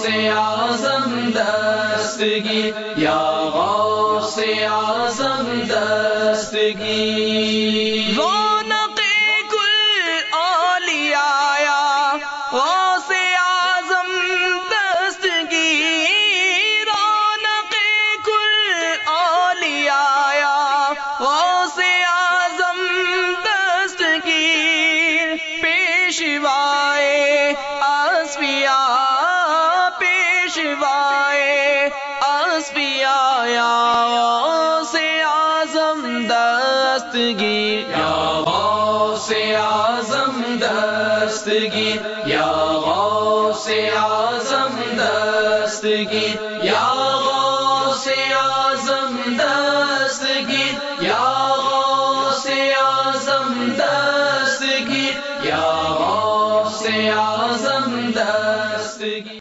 اعظم دستگیر، یا غوث اعظم دستگیر۔ رونق کل اولیاء یا غوث اعظم دستگیر، رونق کل اولیاء یا غوث اعظم دستگیر، پیشوائے اصفیاء، پیشوائے اصفیاء یا غوث اعظم دستگیر، یا غوث اعظم دستگیر، یا غوث اعظم دستگیر، یا غوث اعظم دستگیر، یا غوث اعظم دستگیر، یا غوث اعظم دستگیر۔